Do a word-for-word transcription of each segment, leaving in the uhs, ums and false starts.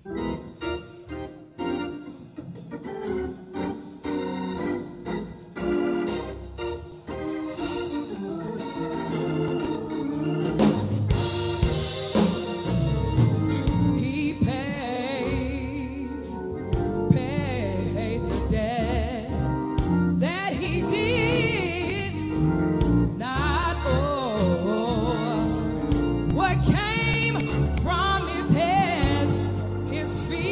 He paid, paid the debt that he did not owe. What came from his head, his feet.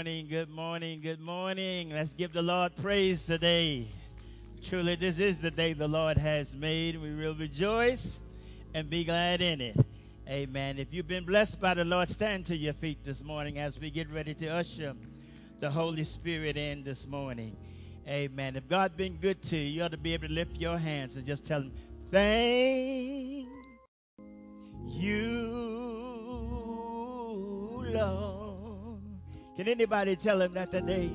morning, good morning, good morning. Let's give the Lord praise today. Truly, this is the day the Lord has made. We will rejoice and be glad in it. Amen. If you've been blessed by the Lord, stand to your feet this morning as we get ready to usher the Holy Spirit in this morning. Amen. If God's been good to you, you ought to be able to lift your hands and just tell him, thank you, Lord. Can anybody tell him that today?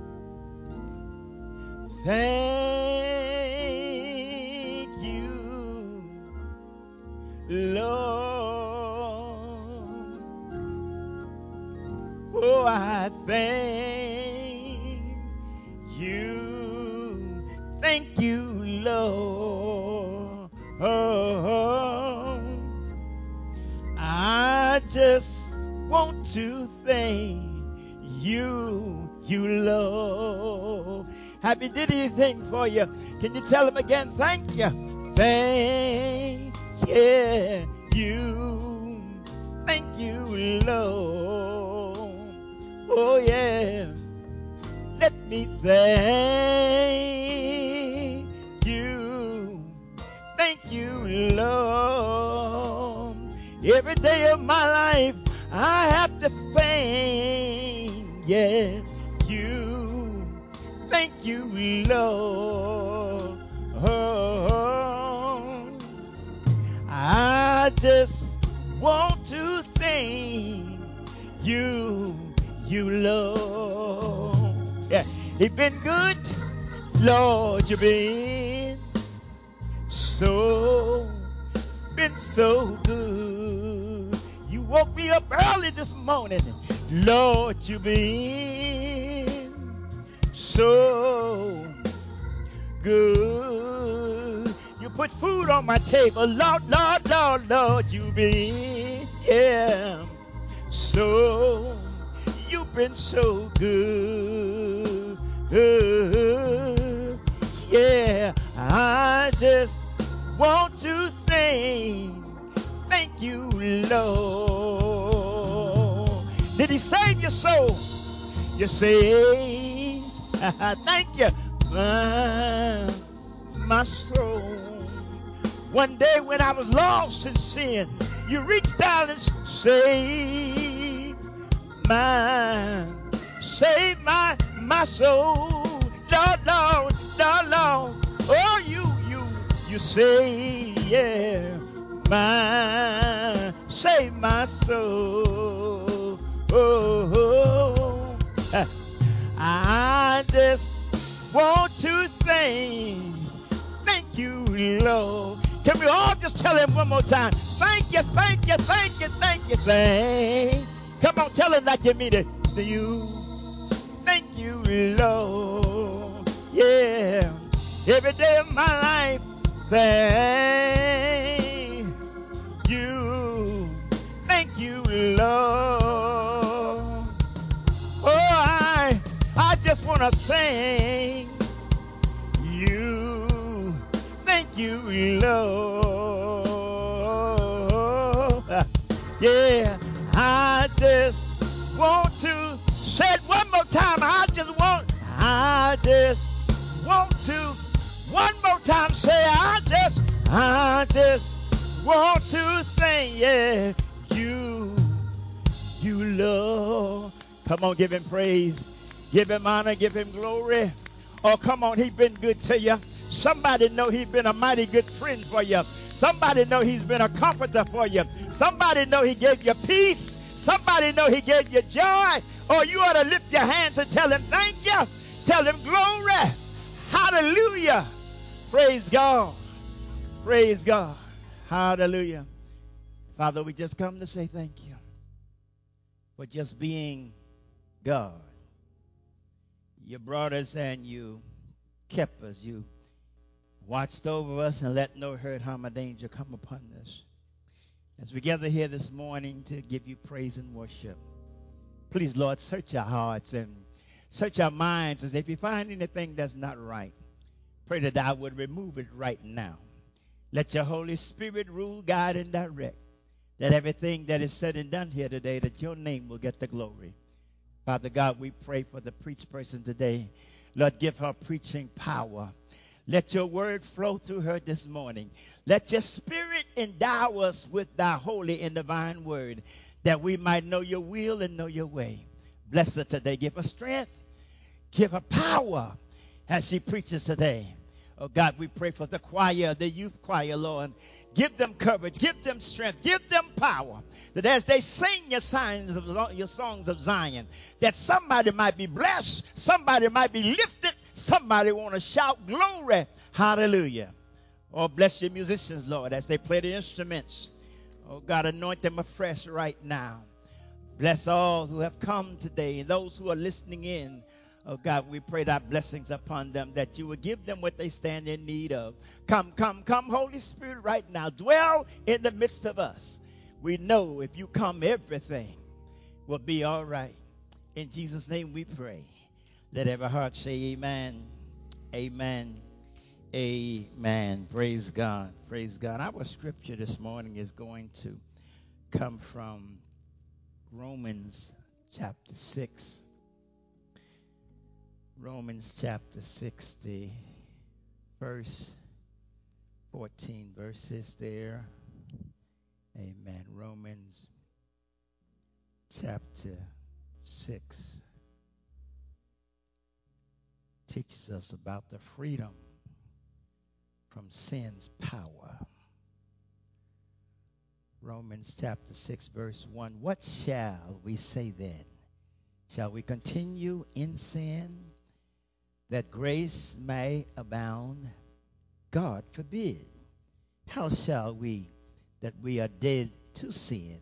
Thank you, Lord. Oh, I thank you. Thank you, Lord. Oh, I just want to thank you, you Lord. Have he did anything for you? Can you tell him again? Thank you. Thank yeah, you. Thank you, Lord. Oh, yeah. Let me thank you. Thank you, Lord. Every day of my life, I have to thank, yeah, you. Thank you, Lord. Oh, I just want to thank you, you, Lord. Yeah, He's been good, Lord. You've been so, been so good. You woke me up early this morning, Lord. You've been so good. You put food on my table, Lord, Lord, Lord, Lord. You've been, yeah, so, you've been so good. Yeah, I just want to thank, thank you, Lord. Did he save your soul? You say, thank you, my, my soul. One day when I was lost in sin, you reached down and saved my, saved my, my soul. Lord, Lord, Lord, Lord. Oh, you, you, you say, yeah, my, save my soul. Oh, oh, oh. I just want to thank, thank you, Lord. Can we all just tell him one more time? Thank you, thank you, thank you, thank you, thank. Come on, tell him like you mean it. To you, thank you, Lord. Yeah, every day of my life, thank you, thank you, Lord. Oh, I, I just want to thank you. Thank you, Lord. Yeah, I just want to say it one more time. I just want, I just want to, one more time say, I just, I just want to thank, yeah, you, you, Lord. Come on, give him praise. Give him honor. Give him glory. Oh, come on. He's been good to you. Somebody know he's been a mighty good friend for you. Somebody know he's been a comforter for you. Somebody know he gave you peace. Somebody know he gave you joy. Oh, you ought to lift your hands and tell him thank you. Tell him glory. Hallelujah. Praise God. Praise God. Hallelujah. Father, we just come to say thank you for just being God. You brought us and you kept us. You watched over us and let no hurt, harm, or danger come upon us. As we gather here this morning to give you praise and worship, please, Lord, search our hearts and search our minds. As if you find anything that's not right, pray that I would remove it right now. Let your Holy Spirit rule, guide, and direct. That everything that is said and done here today, that your name will get the glory. Father God, we pray for the preach person today. Lord, give her preaching power. Let your word flow through her this morning. Let your spirit endow us with thy holy and divine word, that we might know your will and know your way. Bless her today. Give her strength. Give her power as she preaches today. Oh God, we pray for the choir, the youth choir, Lord. Give them courage, give them strength, give them power, that as they sing your signs of your songs of Zion, that somebody might be blessed, somebody might be lifted, somebody want to shout glory, hallelujah. Oh, bless your musicians, Lord, as they play the instruments. Oh God, anoint them afresh right now. Bless all who have come today and those who are listening in. Oh God, we pray thy blessings upon them, that you will give them what they stand in need of. Come, come, come, Holy Spirit, right now. Dwell in the midst of us. We know if you come, everything will be all right. In Jesus' name we pray. Let every heart say amen, amen, amen. Praise God, praise God. Our scripture this morning is going to come from Romans chapter six. Romans chapter sixty, verse fourteen verses there. Amen. Romans chapter six teaches us about the freedom from sin's power. Romans chapter six, verse one. What shall we say then? Shall we continue in sin, that grace may abound? God forbid. How shall we, that we are dead to sin,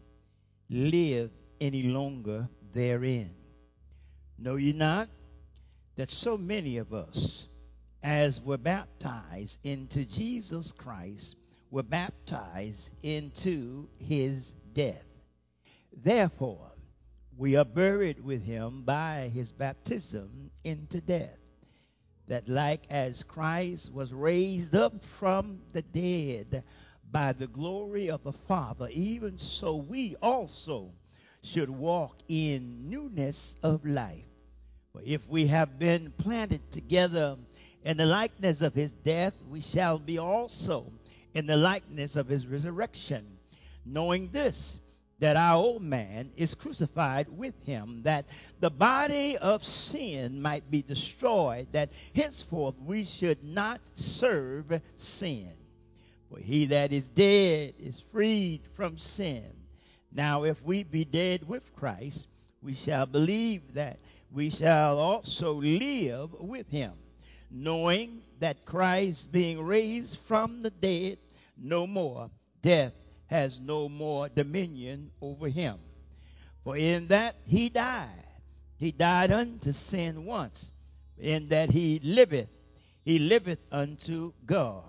live any longer therein? Know ye not that so many of us, as were baptized into Jesus Christ, were baptized into his death? Therefore, we are buried with him by his baptism into death, that like as Christ was raised up from the dead by the glory of the Father, even so we also should walk in newness of life. For if we have been planted together in the likeness of his death, we shall be also in the likeness of his resurrection, knowing this, that our old man is crucified with him, that the body of sin might be destroyed, that henceforth we should not serve sin. For he that is dead is freed from sin. Now if we be dead with Christ, we shall believe that we shall also live with him, knowing that Christ, being raised from the dead, no more death has no more dominion over him. For in that he died, he died unto sin once. In that he liveth, he liveth unto God.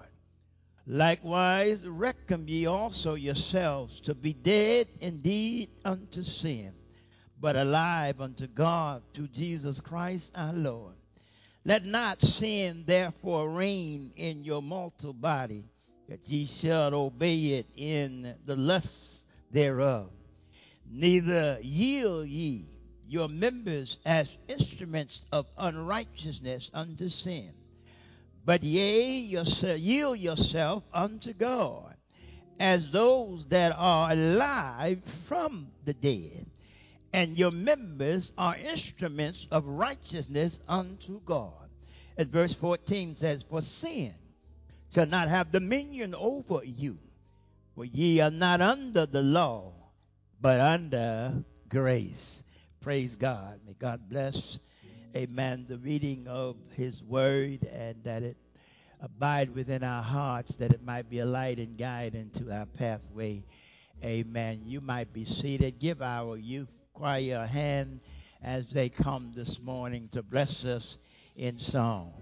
Likewise reckon ye also yourselves to be dead indeed unto sin, but alive unto God through Jesus Christ our Lord. Let not sin therefore reign in your mortal body, that ye shall obey it in the lusts thereof. Neither yield ye your members as instruments of unrighteousness unto sin, but yea, yourself, yield yourself unto God, as those that are alive from the dead, and your members are instruments of righteousness unto God. And verse fourteen says, for sin shall not have dominion over you, for ye are not under the law, but under grace. Praise God. May God bless, amen, the reading of his word, and that it abide within our hearts, that it might be a light and guide into our pathway. Amen. You might be seated. Give our youth choir a hand as they come this morning to bless us in song.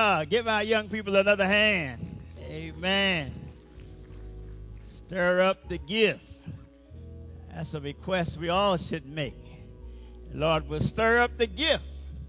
God. Give our young people another hand. Amen. Stir up the gift. That's a request we all should make. Lord will stir up the gift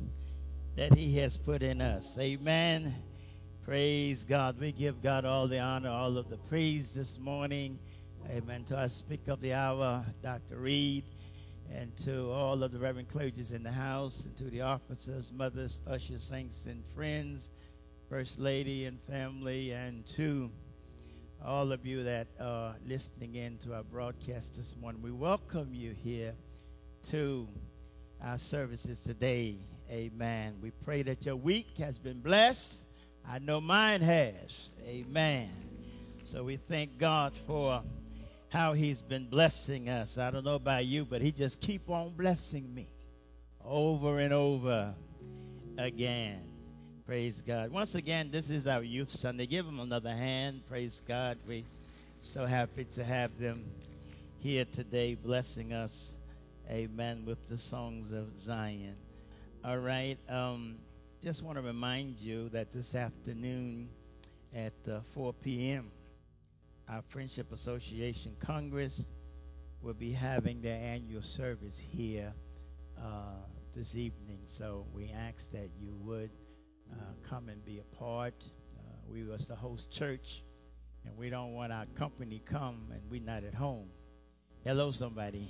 that he has put in us. Amen. Praise God. We give God all the honor, all of the praise this morning. Amen. To our speaker of the hour, Doctor Reed, and to all of the reverend clergies in the house, and to the officers, mothers, ushers, saints, and friends, First Lady and family, and to all of you that are listening in to our broadcast this morning. We welcome you here to our services today. Amen. We pray that your week has been blessed. I know mine has. Amen. So we thank God for how he's been blessing us. I don't know about you, but he just keep on blessing me over and over again. Praise God. Once again, this is our Youth Sunday. Give them another hand. Praise God. We're so happy to have them here today blessing us. Amen. With the songs of Zion. All right. Um, just want to remind you that this afternoon at uh, four p.m., our Friendship Association Congress will be having their annual service here uh, this evening. So we ask that you would uh, come and be a part. Uh, we was the host church, and we don't want our company come and we're not at home. Hello, somebody.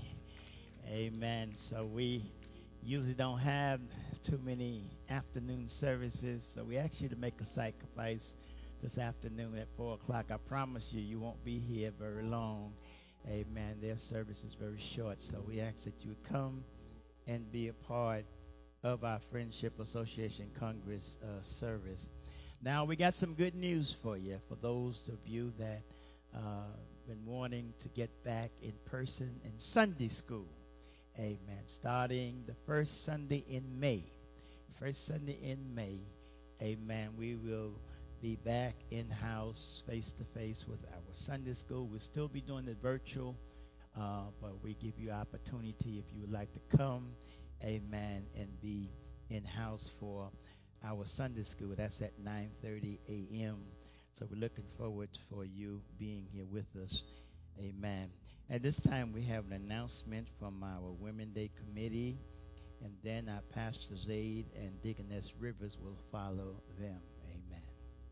Amen. So we usually don't have too many afternoon services, so we ask you to make a sacrifice this afternoon at four o'clock. I promise you, you won't be here very long. Amen. Their service is very short, so we ask that you come and be a part of our Friendship Association Congress uh, service. Now, we got some good news for you, for those of you that uh, been wanting to get back in person in Sunday school. Amen. Starting the first Sunday in May. First Sunday in May. Amen. We will be back in-house, face-to-face with our Sunday school. We'll still be doing it virtual, uh, but we give you opportunity if you would like to come, amen, and be in-house for our Sunday school. That's at nine thirty a.m. So we're looking forward for you being here with us. Amen. At this time, we have an announcement from our Women Day Committee, and then our Pastor Zaid and Deaconess Rivers will follow them. Amen.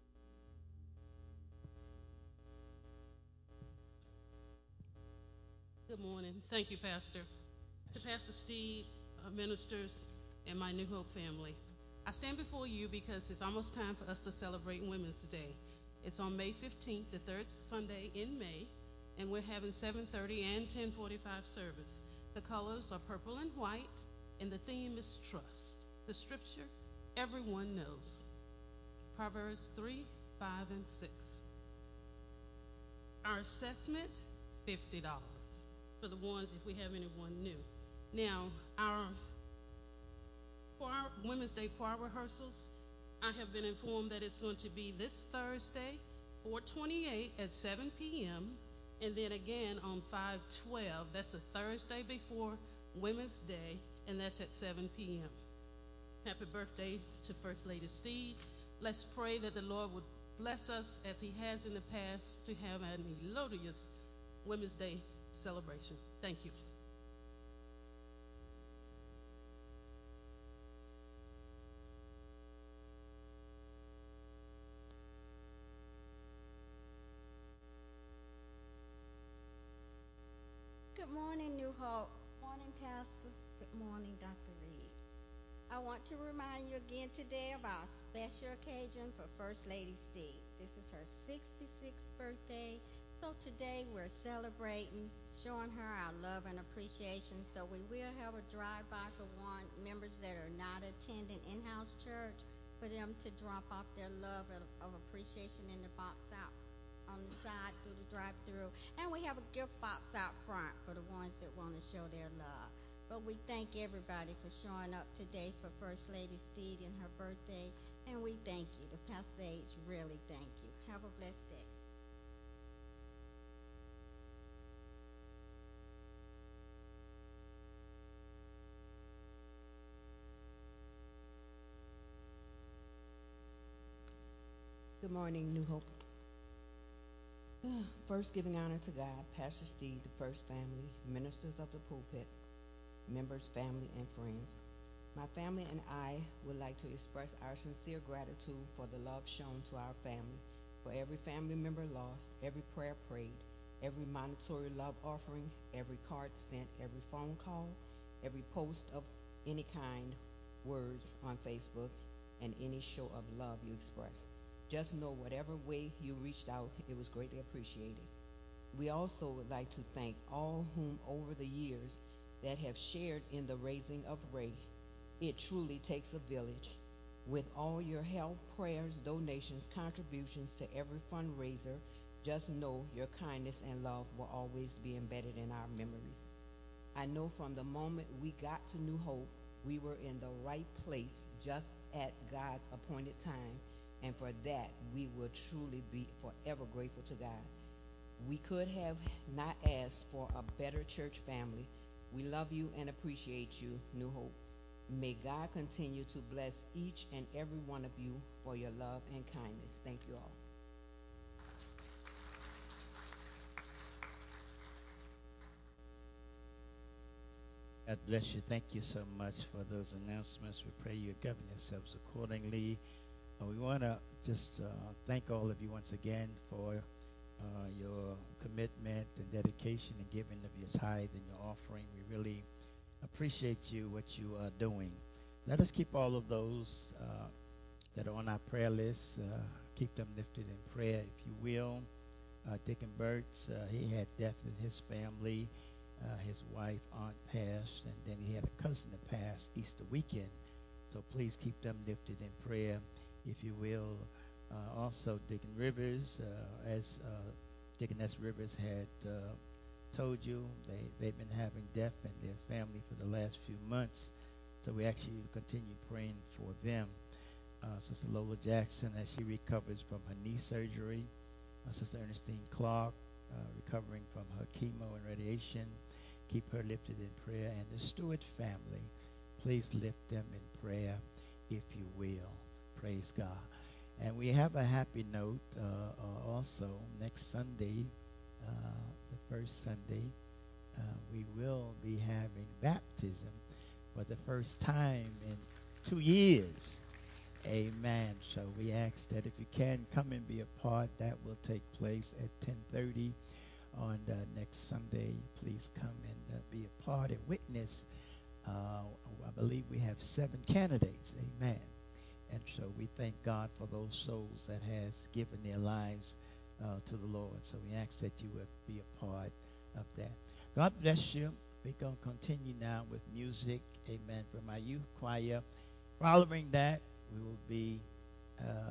Good morning. Thank you, Pastor. To Pastor Steve, uh, ministers, and my New Hope family. I stand before you because it's almost time for us to celebrate Women's Day. It's on May fifteenth, the third Sunday in May, and we're having seven thirty and ten forty-five service. The colors are purple and white, and the theme is trust. The scripture everyone knows, Proverbs three, five, and six. Our assessment, fifty dollars. For the ones, if we have anyone new. Now, our choir, Women's Day choir rehearsals, I have been informed that it's going to be this Thursday, four twenty-eight at seven p.m., and then again on five twelve. That's a Thursday before Women's Day, and that's at seven p.m. Happy birthday to First Lady Steve. Let's pray that the Lord would bless us as he has in the past to have an melodious Women's Day celebration. Thank you. Good morning, New Hope. Morning, Pastor. Good morning, Doctor Reed. I want to remind you again today of our special occasion for First Lady Steve. This is her sixty-sixth birthday. So today we're celebrating, showing her our love and appreciation. So we will have a drive-by for one members that are not attending in-house church, for them to drop off their love of, of appreciation in the box out on the side through the drive-through. And we have a gift box out front for the ones that want to show their love. But we thank everybody for showing up today for First Lady Steve and her birthday. And we thank you. The Pastor Age really thank you. Have a blessed day. Good morning, New Hope. First, giving honor to God, Pastor Steve, the first family, ministers of the pulpit, members, family, and friends. My family and I would like to express our sincere gratitude for the love shown to our family, for every family member lost, every prayer prayed, every monetary love offering, every card sent, every phone call, every post of any kind, words on Facebook, and any show of love you expressed. Just know whatever way you reached out, it was greatly appreciated. We also would like to thank all whom over the years that have shared in the raising of Ray. It truly takes a village. With all your help, prayers, donations, contributions to every fundraiser, just know your kindness and love will always be embedded in our memories. I know from the moment we got to New Hope, we were in the right place just at God's appointed time, and for that we will truly be forever grateful to God. We could have not asked for a better church family. We love you and appreciate you, New Hope. May God continue to bless each and every one of you for your love and kindness. Thank you all. God bless you. Thank you so much for those announcements. We pray you govern yourselves accordingly. Uh, we want to just uh, thank all of you once again for uh, your commitment and dedication and giving of your tithe and your offering. We really appreciate you, what you are doing. Let us keep all of those uh, that are on our prayer list, uh, keep them lifted in prayer, if you will. Uh, Deacon Burt's, uh, he had death in his family. Uh, his wife, aunt passed, and then he had a cousin that passed Easter weekend. So please keep them lifted in prayer, if you will. Uh, also, Deacon Rivers, uh, as uh, Deaconess Rivers had uh, told you, they, they've been having death in their family for the last few months. So we actually continue praying for them. Uh, Sister Lola Jackson, as she recovers from her knee surgery. Uh, Sister Ernestine Clark, uh, recovering from her chemo and radiation. Keep her lifted in prayer. And the Stewart family, please lift them in prayer, if you will. Praise God. And we have a happy note uh, uh, also. Next Sunday, uh, the first Sunday, uh, we will be having baptism for the first time in two years. Amen. So we ask that if you can come and be a part, that will take place at ten thirty on uh, next Sunday. Please come and uh, be a part and witness. Uh, I believe we have seven candidates. Amen. And so we thank God for those souls that has given their lives uh, to the Lord. So we ask that you would be a part of that. God bless you. We're going to continue now with music. Amen. From our youth choir. Following that, we will be uh,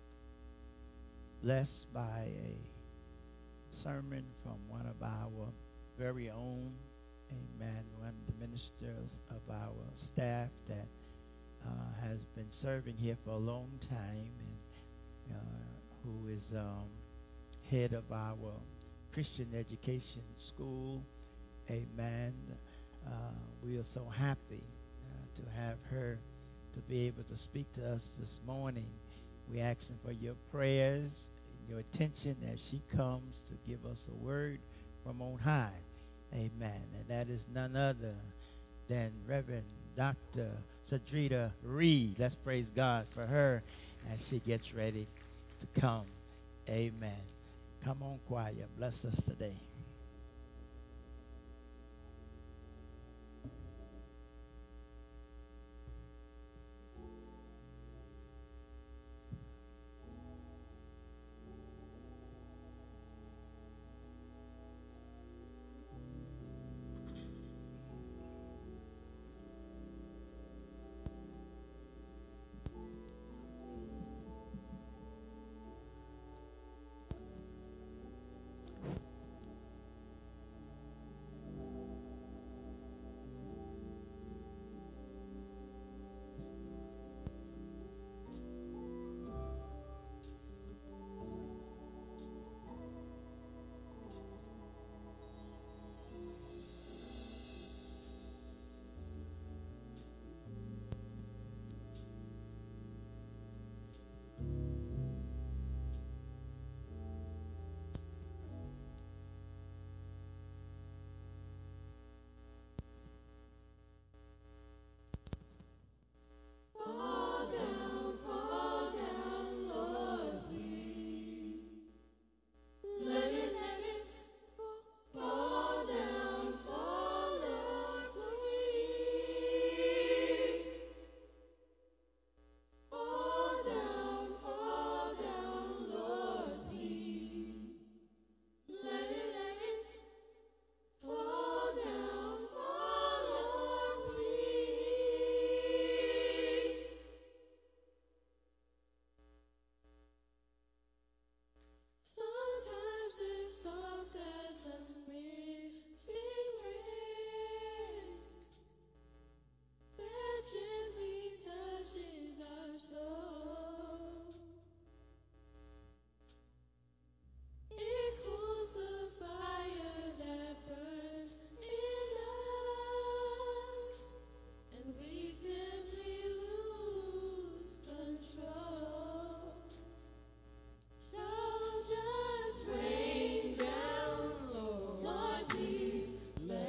blessed by a sermon from one of our very own, amen, one of the ministers of our staff that uh, has been serving here for a long time, and uh, who is um, head of our Christian education school. Amen. Uh, we are so happy uh, to have her to be able to speak to us this morning. We asking for your prayers and your attention as she comes to give us a word from on high. Amen. And that is none other than Reverend Doctor Sadrita Reed. Let's praise God for her as she gets ready to come. Amen. Come on, choir. Bless us today. soft as a missing ring that gently touches our soul. It cools the fire that burns in us, and we simply lose control. So just rain down, Lord, Lord, please let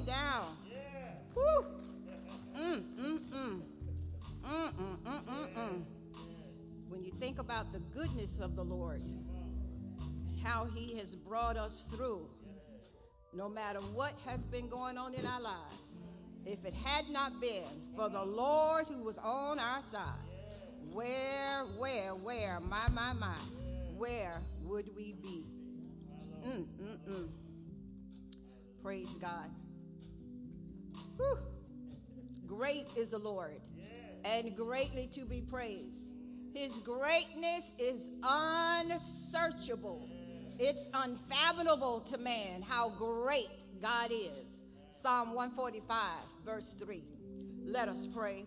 rain down. Whew. Mm, mm, mm. Mm, mm, mm, mm, mm. When you think about the goodness of the Lord and how he has brought us through, no matter what has been going on in our lives, if it had not been for the Lord who was on our side, where, where, where, my, my, my, where would we be? Mm, mm, mm. Praise God. Whew. Great is the Lord, and greatly to be praised. His greatness is unsearchable. It's unfathomable to man how great God is. Psalm one forty-five, verse three. Let us pray.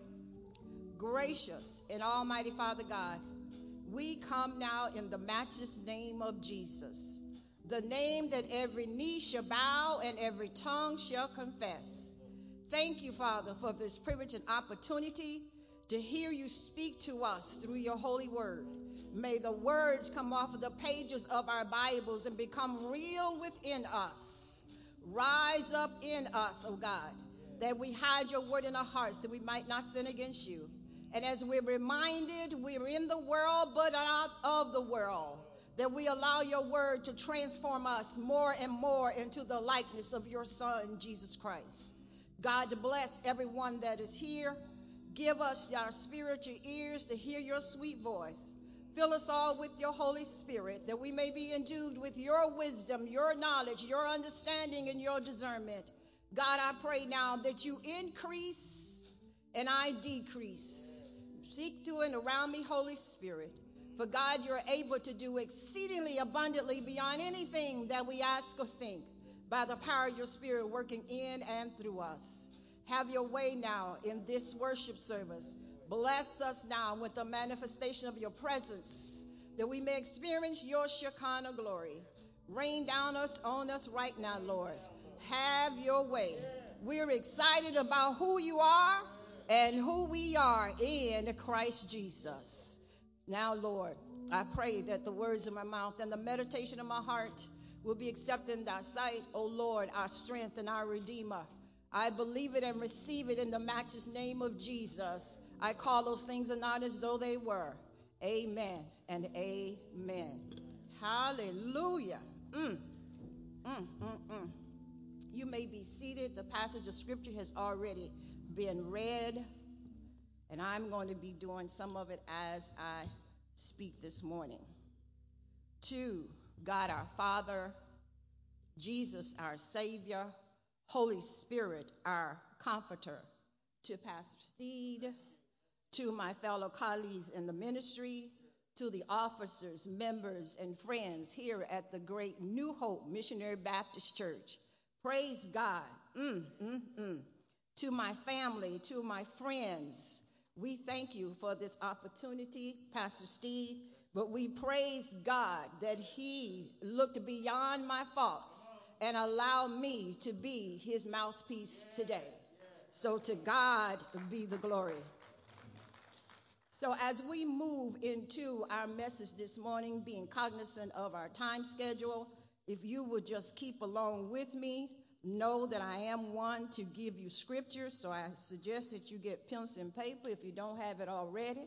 Gracious and almighty Father God, we come now in the matchless name of Jesus, the name that every knee shall bow and every tongue shall confess. Thank you, Father, for this privilege and opportunity to hear you speak to us through your holy word. May the words come off of the pages of our Bibles and become real within us. Rise up in us, oh God, that we hide your word in our hearts that we might not sin against you. And as we're reminded we're in the world but not of the world, that we allow your word to transform us more and more into the likeness of your Son, Jesus Christ. God, to bless everyone that is here. Give us our spiritual ears to hear your sweet voice. Fill us all with your Holy Spirit, that we may be endued with your wisdom, your knowledge, your understanding, and your discernment. God, I pray now that you increase and I decrease. Speak to and around me, Holy Spirit. For God, you're able to do exceedingly abundantly beyond anything that we ask or think, by the power of your Spirit working in and through us. Have your way now in this worship service. Bless us now with the manifestation of your presence, that we may experience your Shekinah glory. Rain down us on us right now, Lord. Have your way. We're excited about who you are and who we are in Christ Jesus. Now, Lord, I pray that the words of my mouth and the meditation of my heart will be accepted in thy sight, O Lord, our strength and our Redeemer. I believe it and receive it in the matchless name of Jesus. I call those things are not as though they were. Amen and amen. Hallelujah. Mm. Mm, mm, mm. You may be seated. The passage of scripture has already been read, and I'm going to be doing some of it as I speak this morning. To God our Father, Jesus our Savior, Holy Spirit our Comforter, to Pastor Steed, to my fellow colleagues in the ministry, to the officers, members, and friends here at the great New Hope Missionary Baptist Church. Praise God. Mm, mm, mm. To my family, to my friends, we thank you for this opportunity, Pastor Steve, but we praise God that he looked beyond my faults and allowed me to be his mouthpiece today. So to God be the glory. So as we move into our message this morning, being cognizant of our time schedule, if you would just keep along with me, know that I am one to give you scripture, so I suggest that you get pencil and paper if you don't have it already.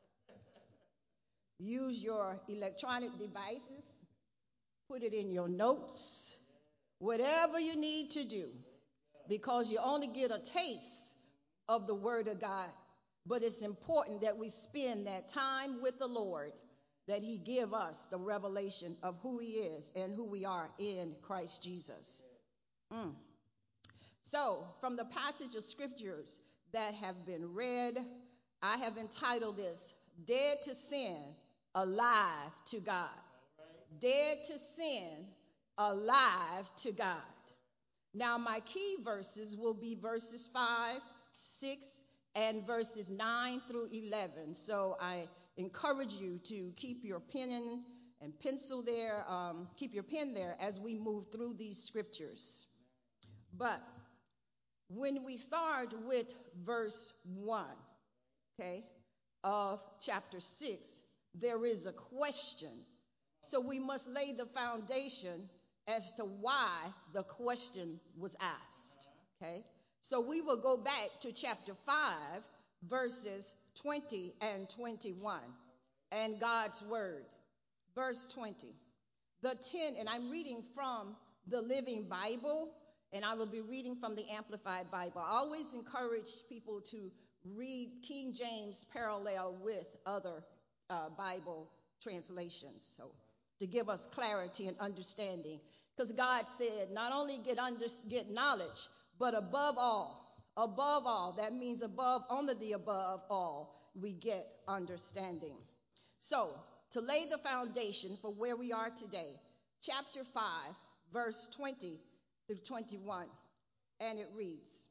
Use your electronic devices, put it in your notes, whatever you need to do, because you only get a taste of the Word of God. But it's important that we spend that time with the Lord, that he give us the revelation of who he is and who we are in Christ Jesus. Mm. So, from the passage of scriptures that have been read, I have entitled this, Dead to Sin, Alive to God. Dead to sin, alive to God. Now, my key verses will be verses five, six, and verses nine through eleven. So I encourage you to keep your pen and pencil there, um, keep your pen there as we move through these scriptures. But when we start with verse one, okay, of chapter six, there is a question. So we must lay the foundation as to why the question was asked, Okay? So we will go back to chapter five, verses twenty and twenty-one, and God's word. Verse twenty. The ten, and I'm reading from the Living Bible, and I will be reading from the Amplified Bible. I always encourage people to read King James parallel with other uh, Bible translations, so to give us clarity and understanding. Because God said, not only get under, get knowledge, but above all, above all, that means above, only the above all, we get understanding. So, to lay the foundation for where we are today, chapter five, verse twenty through twenty-one, and it reads,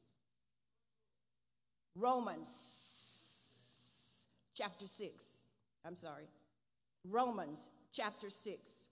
Romans chapter six, I'm sorry, Romans chapter six.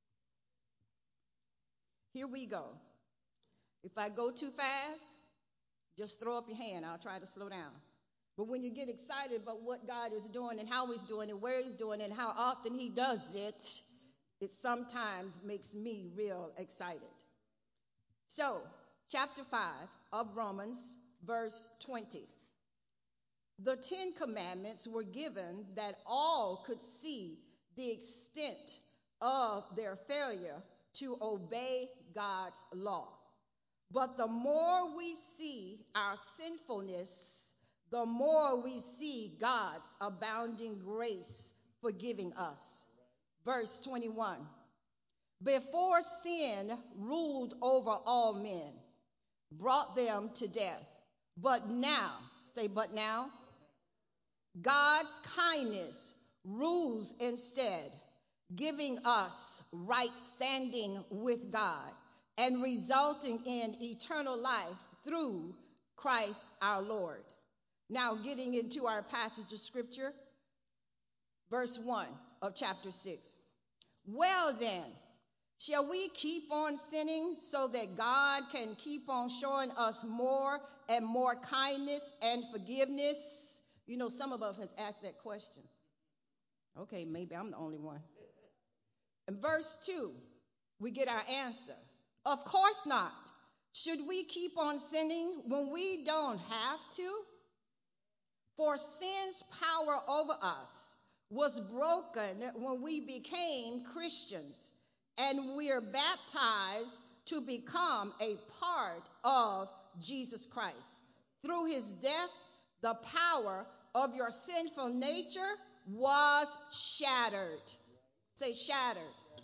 Here we go. If I go too fast, just throw up your hand. I'll try to slow down. But when you get excited about what God is doing and how he's doing it, where he's doing it, and how often he does it, it sometimes makes me real excited. So, chapter five of Romans, verse twenty. The Ten Commandments were given that all could see the extent of their failure to obey God's law. But the more we see our sinfulness, the more we see God's abounding grace forgiving us. Verse twenty-one. Before sin ruled over all men, brought them to death. But now, say but now, God's kindness rules instead, giving us right standing with God and resulting in eternal life through Christ our Lord. Now getting into our passage of scripture, verse one of chapter six. Well then, shall we keep on sinning so that God can keep on showing us more and more kindness and forgiveness? You know, some of us have asked that question. Okay, maybe I'm the only one. In verse two, we get our answer. Of course not. Should we keep on sinning when we don't have to? For sin's power over us was broken when we became Christians, and we're baptized to become a part of Jesus Christ. Through his death, the power of your sinful nature was shattered. Say shattered.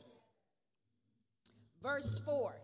Verse four.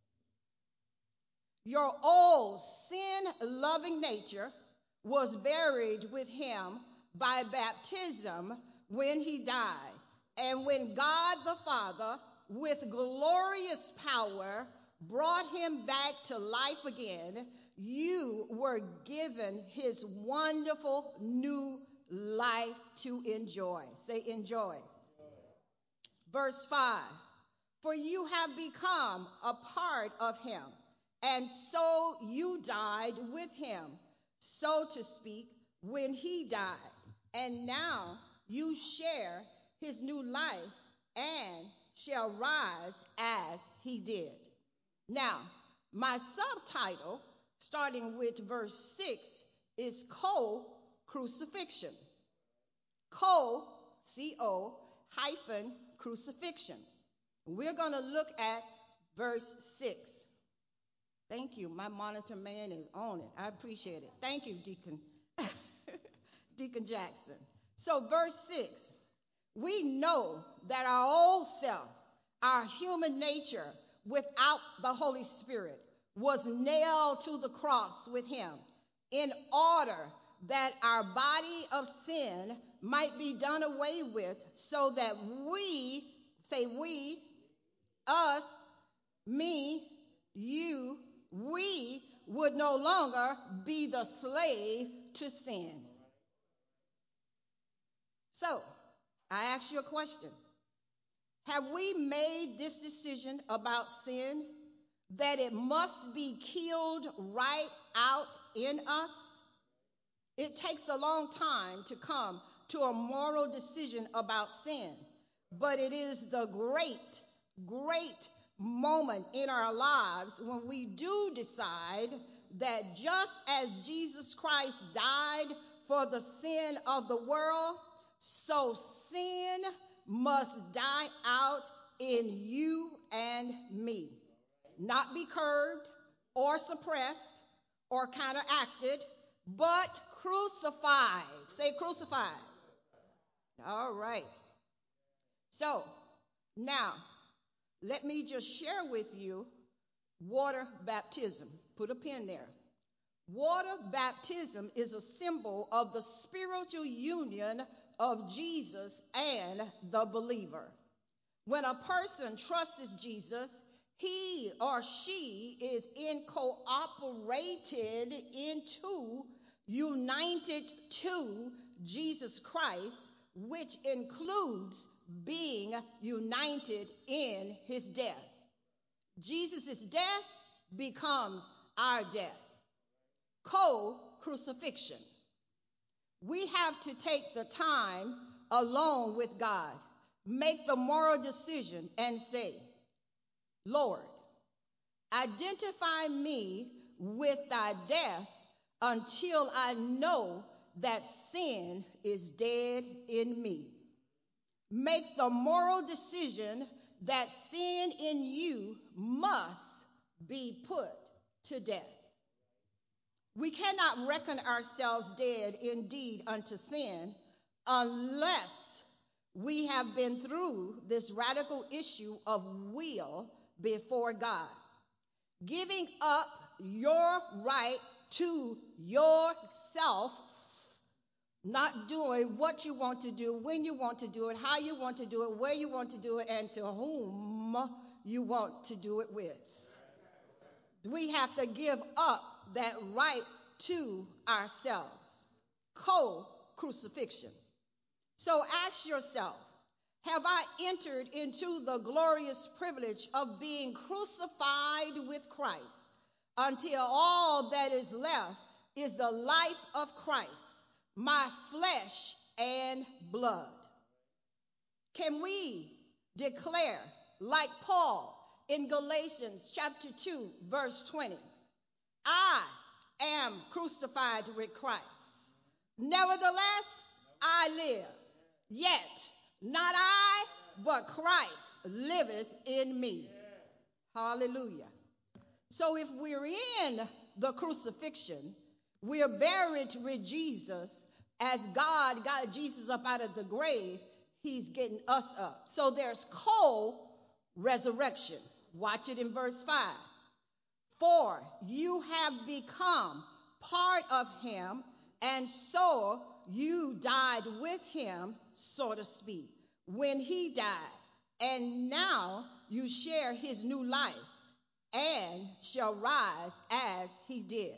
Your old sin-loving nature was buried with him by baptism when he died. And when God the Father, with glorious power, brought him back to life again, you were given his wonderful new life to enjoy. Say enjoy. Verse five. For you have become a part of him, and so you died with him, so to speak, when he died. And now you share his new life and shall rise as he did. Now, my subtitle, starting with verse six, is co-crucifixion. Co, C O, hyphen, crucifixion. We're going to look at verse six. Thank you. My monitor man is on it. I appreciate it. Thank you, Deacon. Deacon Jackson. So verse six, we know that our old self, our human nature without the Holy Spirit, was nailed to the cross with him in order that our body of sin might be done away with, so that we, say we, us, me, you, we would no longer be the slave to sin. So, I ask you a question. Have we made this decision about sin, that it must be killed right out in us? It takes a long time to come to a moral decision about sin, but it is the great, great moment in our lives when we do decide that just as Jesus Christ died for the sin of the world, so sin must die out in you and me. Not be curbed or suppressed or counteracted, but crucified. Say crucified. All right. So, now, let me just share with you water baptism. Put a pin there. Water baptism is a symbol of the spiritual union of Jesus and the believer. When a person trusts Jesus, he or she is incorporated into, united to Jesus Christ, which includes being united in his death. Jesus' death becomes our death. Co-crucifixion. We have to take the time alone with God, make the moral decision and say, Lord, identify me with thy death until I know that sin is dead in me. Make the moral decision that sin in you must be put to death. We cannot reckon ourselves dead indeed unto sin unless we have been through this radical issue of will before God. Giving up your right to yourself, not doing what you want to do, when you want to do it, how you want to do it, where you want to do it, and to whom you want to do it with. We have to give up that right to ourselves. Co-crucifixion. So ask yourself, have I entered into the glorious privilege of being crucified with Christ until all that is left is the life of Christ, my flesh and blood? Can we declare, like Paul in Galatians chapter two, verse twenty, I am crucified with Christ. Nevertheless, I live. Yet, not I, but Christ liveth in me. Hallelujah. So if we're in the crucifixion, we're buried with Jesus. As God got Jesus up out of the grave, he's getting us up. So there's co-resurrection. Watch it in verse five. For you have become part of him, and so you died with him, so to speak, when he died. And now you share his new life and shall rise as he did.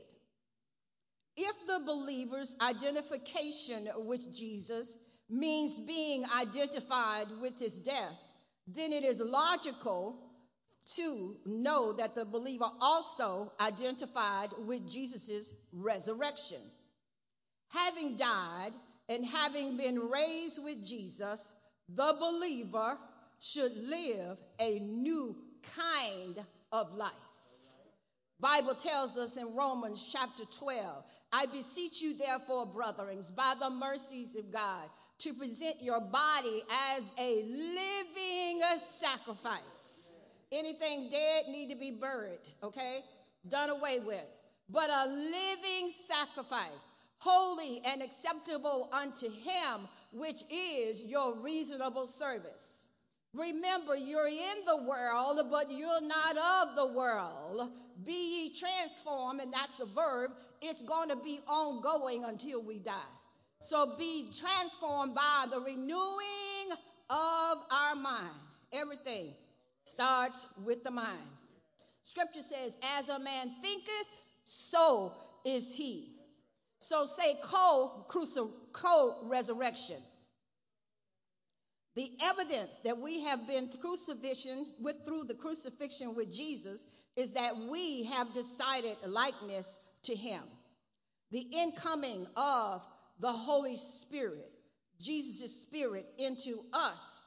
If the believer's identification with Jesus means being identified with his death, then it is logical to know that the believer also identified with Jesus' resurrection. Having died and having been raised with Jesus, the believer should live a new kind of life. Bible tells us in Romans chapter twelve, I beseech you therefore, brethren, by the mercies of God, to present your body as a living sacrifice. Anything dead need to be buried, okay? Done away with. But a living sacrifice, holy and acceptable unto him, which is your reasonable service. Remember, you're in the world, but you're not of the world. Be ye transformed, and that's a verb. It's going to be ongoing until we die. So be transformed by the renewing of our mind. Everything starts with the mind. Scripture says, as a man thinketh, so is he. So say co-resurrection. The evidence that we have been crucifixion with through the crucifixion with Jesus is that we have decided likeness to him. The incoming of the Holy Spirit, Jesus' Spirit, into us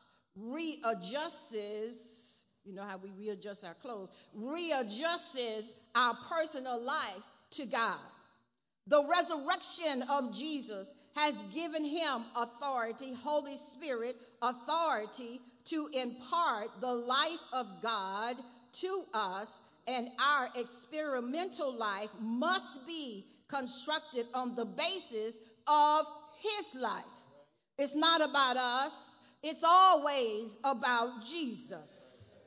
readjusts, you know how we readjust our clothes, readjusts our personal life to God. The resurrection of Jesus has given him authority, Holy Spirit, authority to impart the life of God to us, and our experimental life must be constructed on the basis of his life. It's not about us. It's always about Jesus.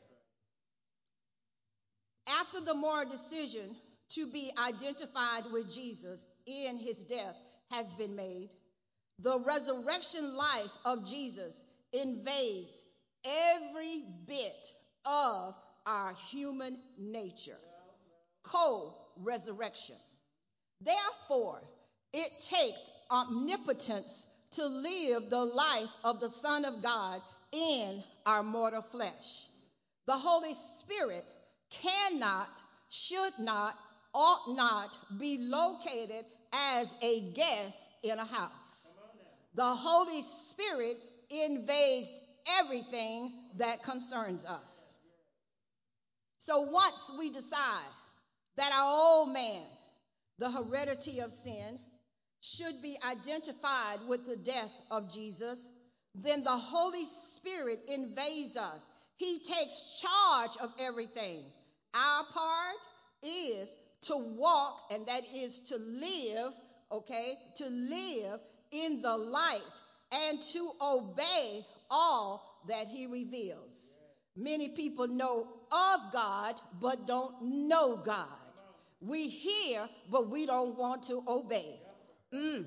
After the moral decision to be identified with Jesus in his death has been made, the resurrection life of Jesus invades every bit of our human nature. Co-resurrection. Therefore, it takes omnipotence to live the life of the Son of God in our mortal flesh. The Holy Spirit cannot, should not, ought not be located as a guest in a house. The Holy Spirit invades everything that concerns us. So once we decide that our old man, the heredity of sin, should be identified with the death of Jesus, then the Holy Spirit invades us. He takes charge of everything. Our part is to walk, and that is to live, okay, to live in the light and to obey all that he reveals. Many people know of God, but don't know God. We hear, but we don't want to obey. Mm.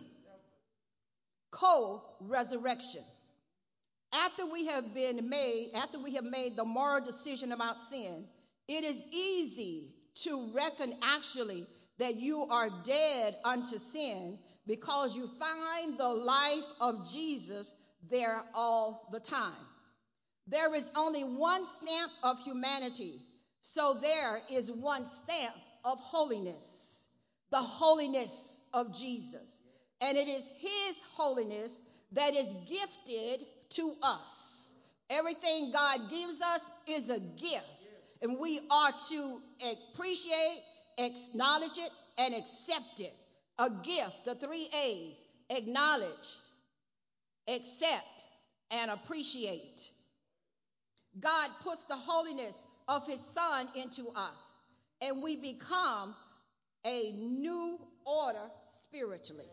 Co-resurrection. After we have been made, after we have made the moral decision about sin, it is easy to reckon actually that you are dead unto sin because you find the life of Jesus there all the time. There is only one stamp of humanity, so there is one stamp of holiness, the holiness of Jesus. And it is his holiness that is gifted to us. Everything God gives us is a gift, and we are to appreciate, acknowledge it, and accept it. A gift, the three A's: acknowledge, accept, and appreciate. God puts the holiness of his Son into us, and we become a new order spiritually.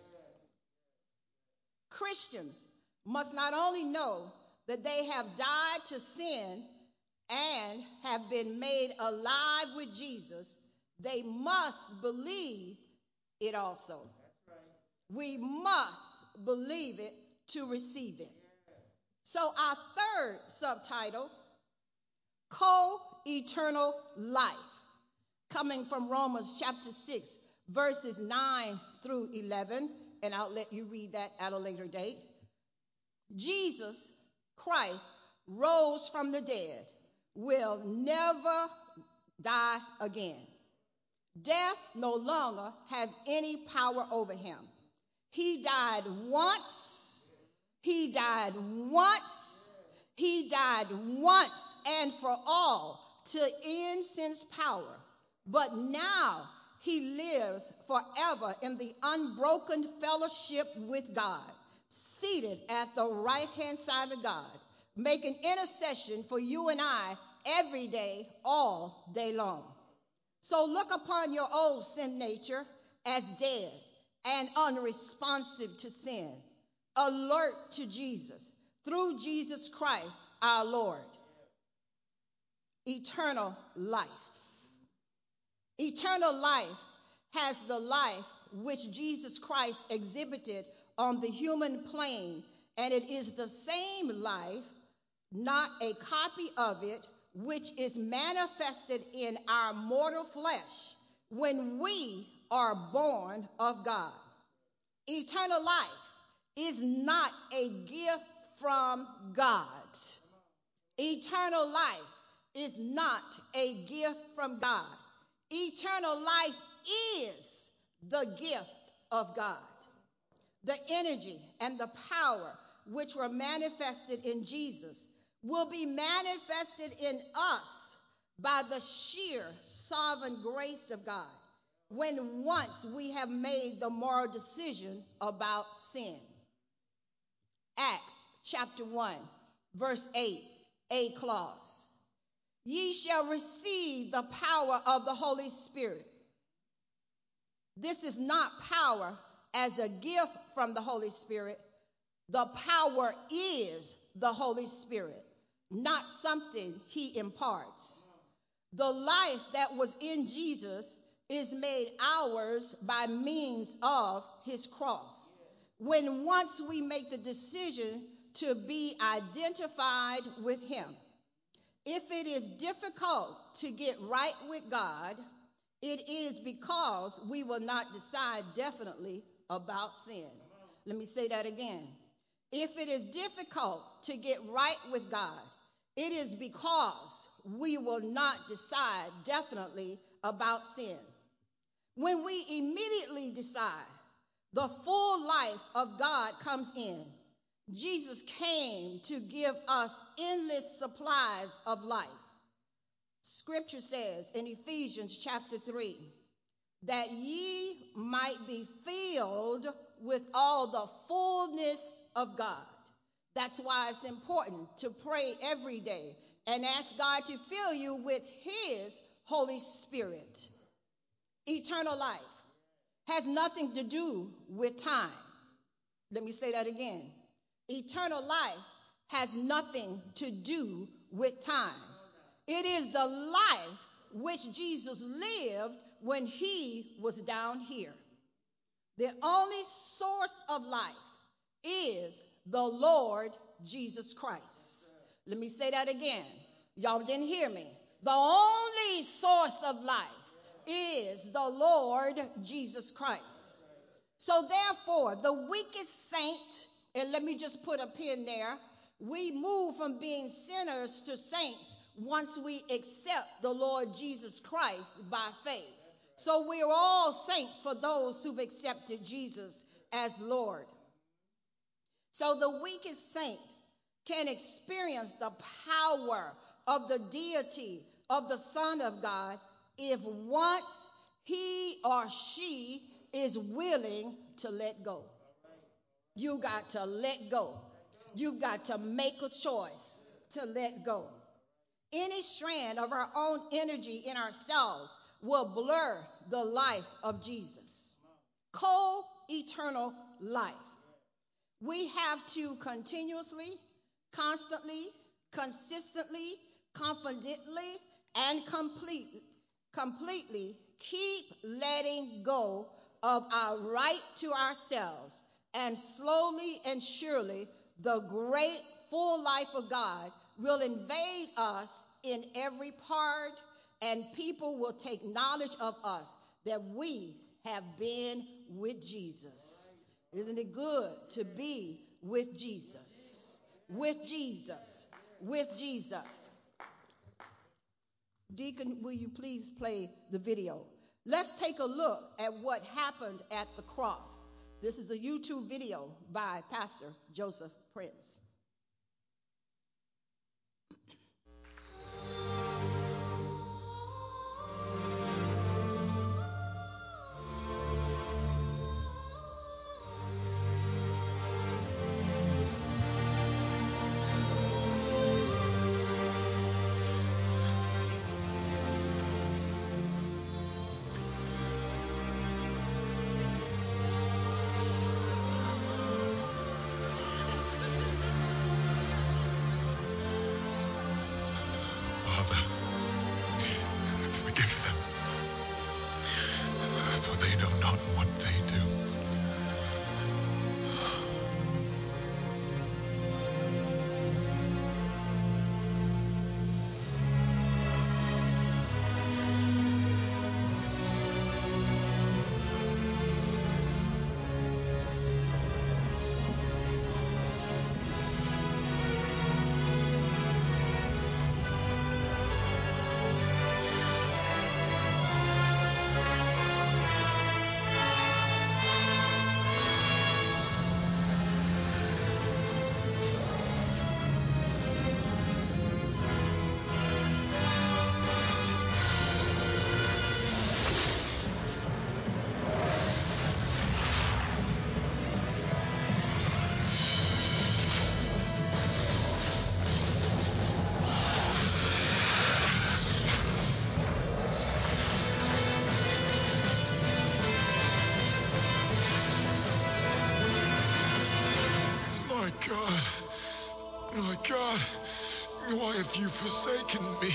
Christians must not only know that they have died to sin and have been made alive with Jesus, they must believe it also. We must believe it to receive it. So our third subtitle, co-eternal life, coming from Romans chapter six, verses nine through eleven, and I'll let you read that at a later date. Jesus Christ rose from the dead, will never die again. Death no longer has any power over him. He died once. He died once. He died once and for all to end sin's power. But now he lives forever in the unbroken fellowship with God, seated at the right-hand side of God, making intercession for you and I every day, all day long. So look upon your old sin nature as dead and unresponsive to sin, alert to Jesus, through Jesus Christ our Lord. Eternal life. Eternal life has the life which Jesus Christ exhibited on the human plane, and it is the same life, not a copy of it, which is manifested in our mortal flesh when we are born of God. Eternal life is not a gift from God. Eternal life is not a gift from God. Eternal life is the gift of God. The energy and the power which were manifested in Jesus will be manifested in us by the sheer sovereign grace of God. when once we have made the moral decision about sin. Acts chapter one, verse eight, A clause. Ye shall receive the power of the Holy Spirit. This is not power as a gift from the Holy Spirit. The power is the Holy Spirit, not something he imparts. The life that was in Jesus is made ours by means of his cross. When once we make the decision to be identified with him, if it is difficult to get right with God, it is because we will not decide definitely about sin. Let me say that again. If it is difficult to get right with God, it is because we will not decide definitely about sin. When we immediately decide, the full life of God comes in. Jesus came to give us endless supplies of life. Scripture says in Ephesians chapter three, that ye might be filled with all the fullness of God. That's why it's important to pray every day and ask God to fill you with his Holy Spirit. Eternal life has nothing to do with time. Let me say that again. Eternal life has nothing to do with time. It is the life which Jesus lived when he was down here. The only source of life is the Lord Jesus Christ. Let me say that again. Y'all didn't hear me. The only source of life is the Lord Jesus Christ. So therefore, the weakest saint, and let me just put a pin there, we move from being sinners to saints once we accept the Lord Jesus Christ by faith. So we're all saints for those who've accepted Jesus as Lord. So the weakest saint can experience the power of the deity of the Son of God if once he or she is willing to let go. You got to let go. You've got to make a choice to let go. Any strand of our own energy in ourselves will blur the life of Jesus. Co-eternal life. We have to continuously, constantly, consistently, confidently, and completely, completely keep letting go of our right to ourselves, and slowly and surely the great full life of God will invade us in every part, and people will take knowledge of us that we have been with Jesus. Isn't it good to be with Jesus? With Jesus. With Jesus. Deacon, will you please play the video? Let's take a look at what happened at the cross. This is a YouTube video by Pastor Joseph Prince. Why have you forsaken me?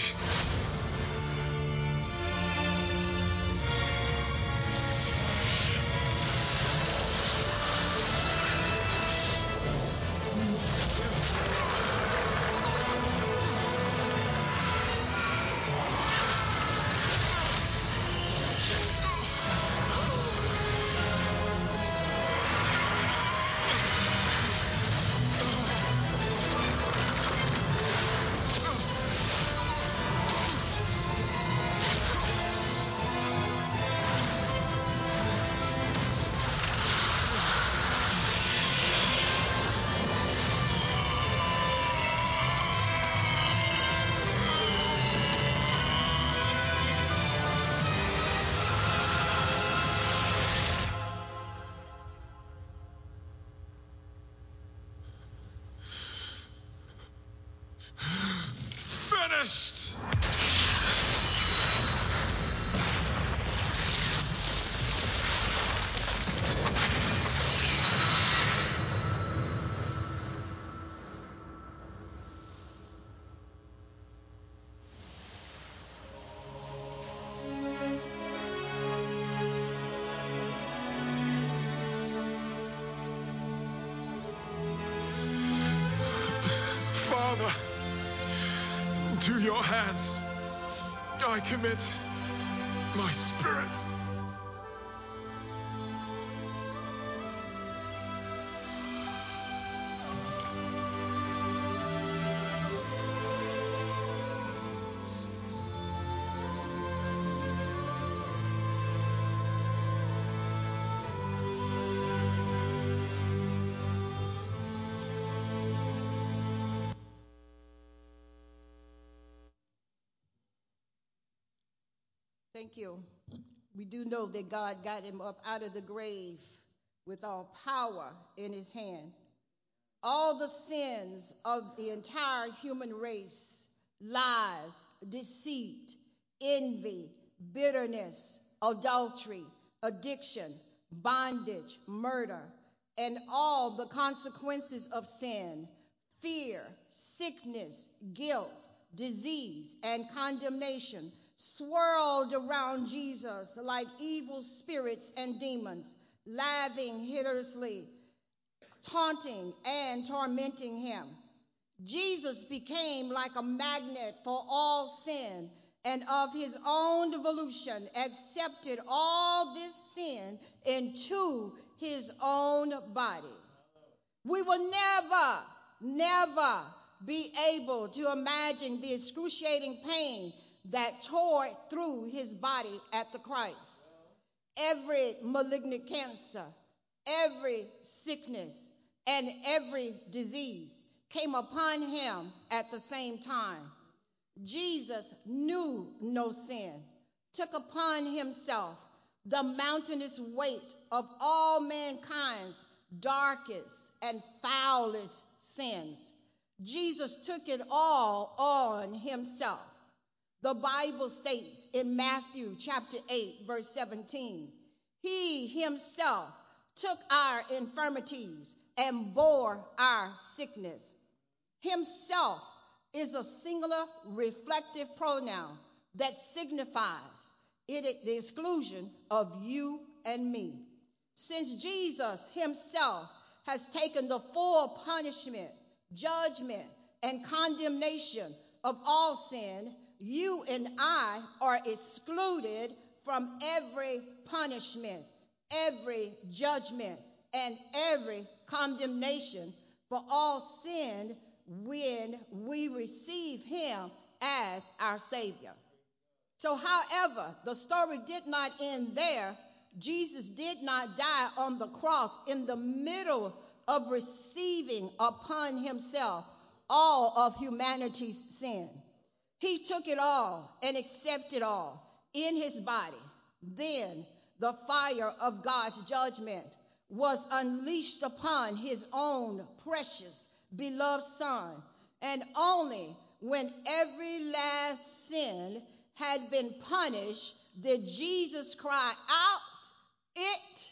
Finished! Father, to your hands I commit my spirit. Thank you. We do know that God got him up out of the grave with all power in his hand. All the sins of the entire human race, lies, deceit, envy, bitterness, adultery, addiction, bondage, murder, and all the consequences of sin, fear, sickness, guilt, disease, and condemnation swirled around Jesus like evil spirits and demons, laughing hideously, taunting and tormenting him. Jesus became like a magnet for all sin, and of his own volition accepted all this sin into his own body. We will never, never be able to imagine the excruciating pain that tore through his body at the cross. Every malignant cancer, every sickness, and every disease came upon him at the same time. Jesus knew no sin, took upon himself the mountainous weight of all mankind's darkest and foulest sins. Jesus took it all on himself. The Bible states in Matthew chapter eight, verse seventeen, he himself took our infirmities and bore our sickness. Himself is a singular reflective pronoun that signifies it the exclusion of you and me. Since Jesus himself has taken the full punishment, judgment, and condemnation of all sin, you and I are excluded from every punishment, every judgment, and every condemnation for all sin when we receive him as our Savior. So, however, the story did not end there. Jesus did not die on the cross in the middle of receiving upon himself all of humanity's sin. He took it all and accepted all in his body. Then the fire of God's judgment was unleashed upon his own precious, beloved Son. And only when every last sin had been punished did Jesus cry out, "It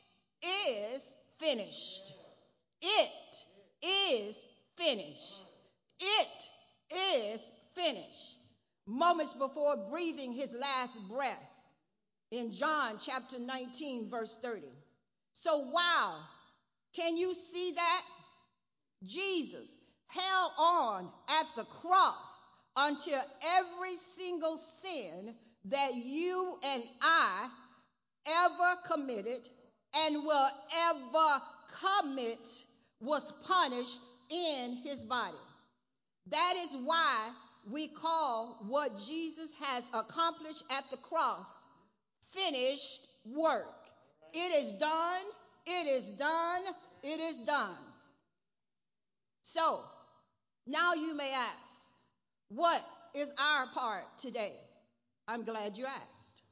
is finished. It is finished. It is finished. Moments before breathing his last breath in John chapter nineteen, verse thirty. So, wow, can you see that? Jesus held on at the cross until every single sin that you and I ever committed and will ever commit was punished in his body. That is why we call what Jesus has accomplished at the cross finished work. It is done, it is done, it is done. So, now you may ask, what is our part today? I'm glad you asked.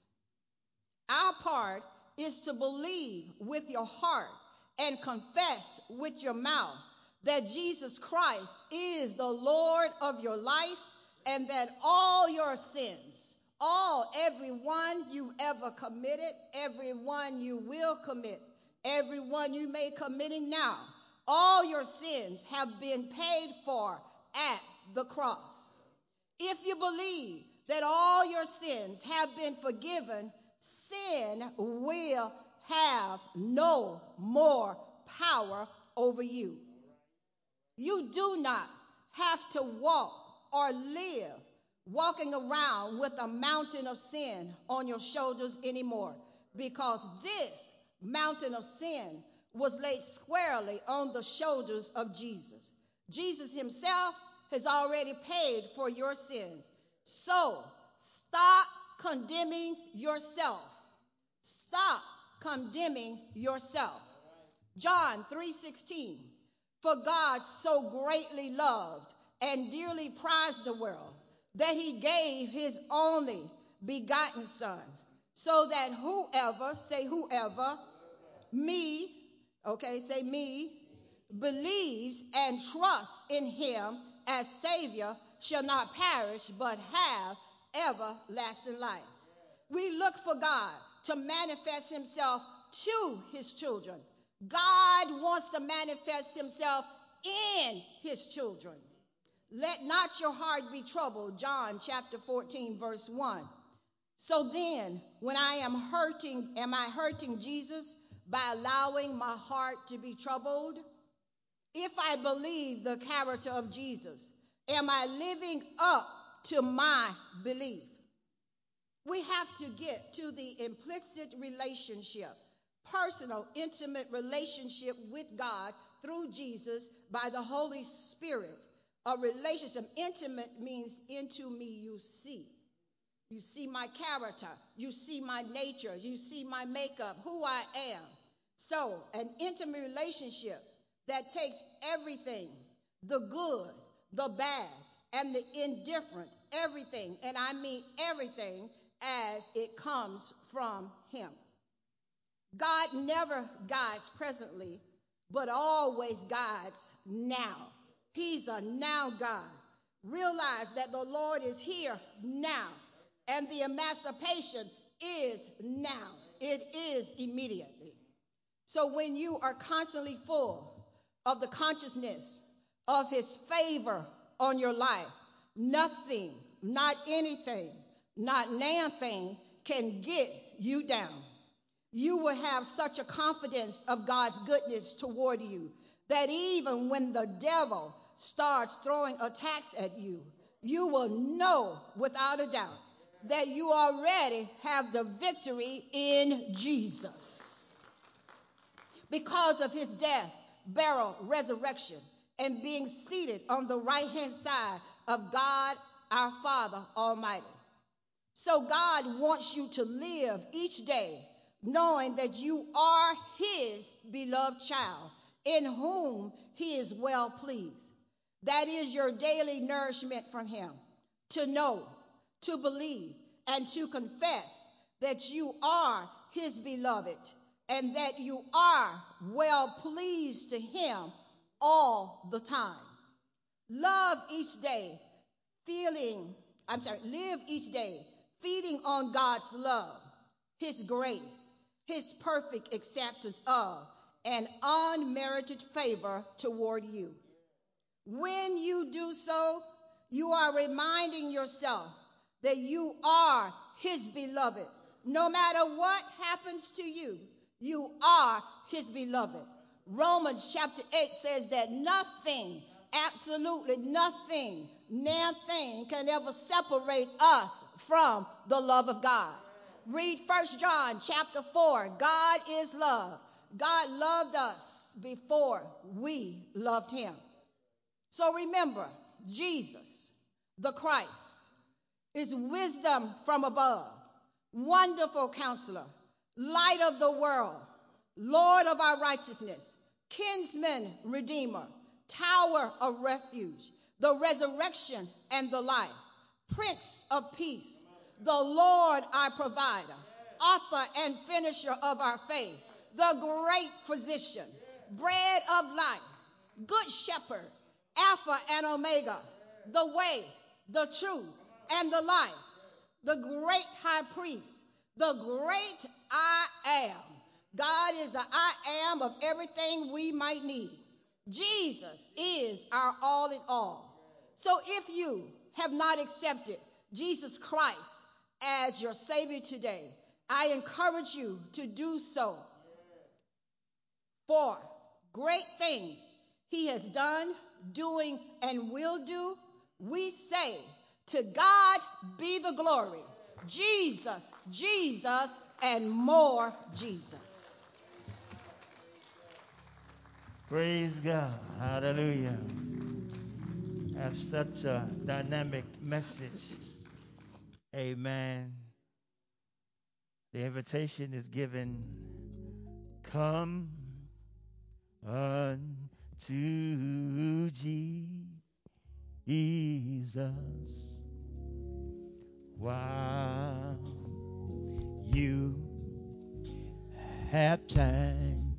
Our part is to believe with your heart and confess with your mouth that Jesus Christ is the Lord of your life and that all your sins, all, every one you ever committed, every one you will commit, every one you may committing now, all your sins have been paid for at the cross. If you believe that all your sins have been forgiven, sin will have no more power over you. You do not have to walk or live walking around with a mountain of sin on your shoulders anymore, because this mountain of sin was laid squarely on the shoulders of Jesus. Jesus himself has already paid for your sins. So stop condemning yourself. Stop condemning yourself. John three sixteen. For God so greatly loved and dearly prized the world that he gave his only begotten Son, so that whoever, say whoever, me, okay, say me, believes and trusts in him as Savior shall not perish but have everlasting life. We look for God to manifest himself to his children. God wants to manifest himself in his children. Let not your heart be troubled, John chapter fourteen, verse one. So then, when I am hurting, am I hurting Jesus by allowing my heart to be troubled? If I believe the character of Jesus, am I living up to my belief? We have to get to the implicit relationship, personal, intimate relationship with God through Jesus by the Holy Spirit. A relationship, intimate means into me you see. You see my character. You see my nature. You see my makeup, who I am. So, an intimate relationship that takes everything, the good, the bad, and the indifferent, everything, and I mean everything, as it comes from him. God never guides presently, but always guides now. He's a now God. Realize that the Lord is here now, and the emancipation is now. It is immediately. So when you are constantly full of the consciousness of his favor on your life, nothing, not anything, not nothing can get you down. You will have such a confidence of God's goodness toward you that even when the devil starts throwing attacks at you, you will know without a doubt that you already have the victory in Jesus. Because of his death, burial, resurrection, and being seated on the right-hand side of God, our Father Almighty. So God wants you to live each day knowing that you are his beloved child, in whom he is well pleased. That is your daily nourishment from him, to know, to believe, and to confess that you are his beloved and that you are well pleased to him all the time. Love each day, feeling, I'm sorry, live each day feeding on God's love, his grace, his perfect acceptance of, and unmerited favor toward you. When you do so, You are reminding yourself that you are his beloved. No matter what happens to you, you are his beloved. Romans chapter eight says that nothing, absolutely nothing, nothing can ever separate us from the love of God. Read First John chapter four. God is love. God loved us before we loved him. So remember, Jesus, the Christ, is wisdom from above, wonderful counselor, light of the world, Lord of our righteousness, kinsman redeemer, tower of refuge, the resurrection and the life, Prince of peace, the Lord our provider, author and finisher of our faith, the great physician, bread of life, good shepherd, Alpha and Omega, the way, the truth, and the life, the great high priest, the great I am. God is the I am of everything we might need. Jesus is our all in all. So if you have not accepted Jesus Christ as your Savior today, I encourage you to do so. For great things he has done, doing, and will do, we say, to God be the glory. Jesus, Jesus, and more Jesus. Praise God. Hallelujah. Have such a dynamic message. Amen. The invitation is given. Come unto Jesus while you have time.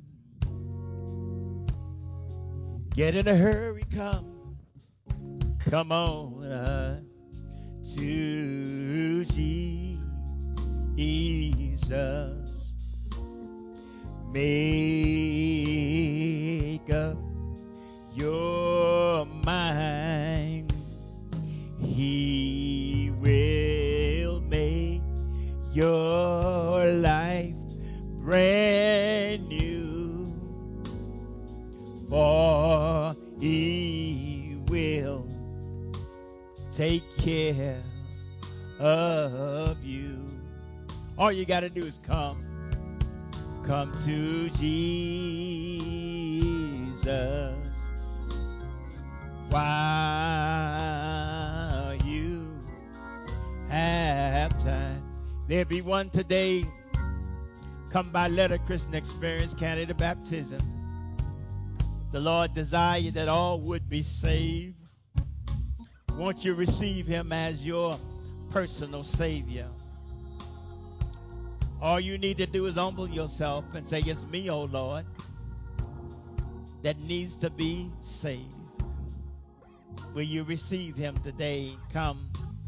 Get in a hurry, come. Come on uh, to Jesus. Make up your mind. He will make your life brand new. For he will take care of you. All you got to do is come. Come to Jesus while you have time. There'll be one today. Come by letter, Christian Experience, candidate baptism. The Lord desired that all would be saved. Won't you receive him as your personal Savior? All you need to do is humble yourself and say, it's me, oh Lord, that needs to be saved. Will you receive him today? Come.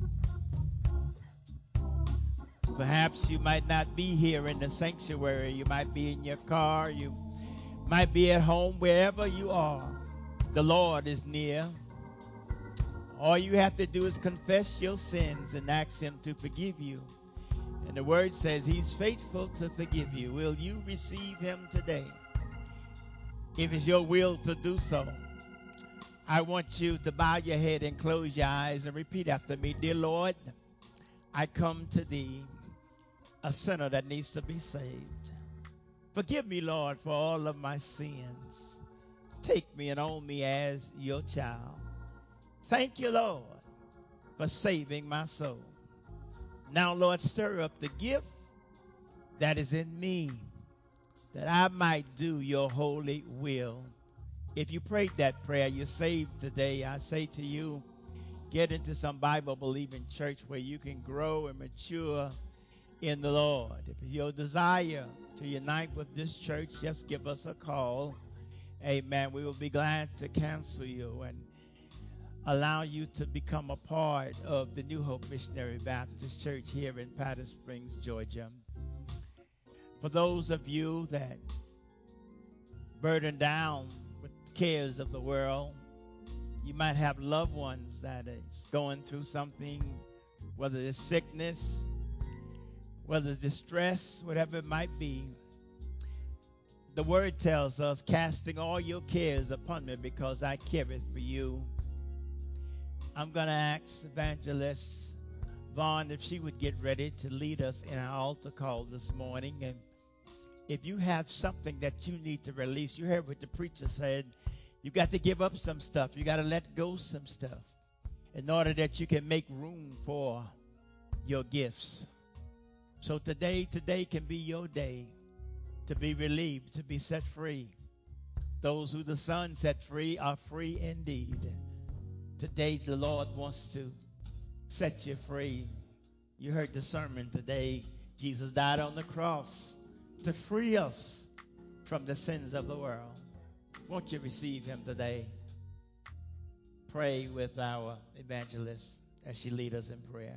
Perhaps you might not be here in the sanctuary. You might be in your car. You might be at home. Wherever you are, the Lord is near. All you have to do is confess your sins and ask him to forgive you. And the word says he's faithful to forgive you. Will you receive him today? If it's your will to do so, I want you to bow your head and close your eyes and repeat after me. Dear Lord, I come to thee, a sinner that needs to be saved. Forgive me, Lord, for all of my sins. Take me and own me as your child. Thank you, Lord, for saving my soul. Now, Lord, stir up the gift that is in me, that I might do your holy will. If you prayed that prayer, you're saved today. I say to you, get into some Bible-believing church where you can grow and mature in the Lord. If it's your desire to unite with this church, just give us a call. Amen. We will be glad to counsel you and allow you to become a part of the New Hope Missionary Baptist Church here in Powder Springs, Georgia. For those of you that burdened down with the cares of the world, You might have loved ones that is going through something, whether it's sickness, whether it's distress, whatever it might be. The word tells us, casting all your cares upon me because I care it for you. I'm going to ask Evangelist Vaughn if she would get ready to lead us in our altar call this morning. And if you have something that you need to release, you heard what the preacher said, you got to give up some stuff. You got to let go some stuff in order that you can make room for your gifts. So today, today can be your day to be relieved, to be set free. Those who the Son set free are free indeed. Today, the Lord wants to set you free. You heard the sermon today. Jesus died on the cross to free us from the sins of the world. Won't you receive him today? Pray with our evangelist as she leads us in prayer.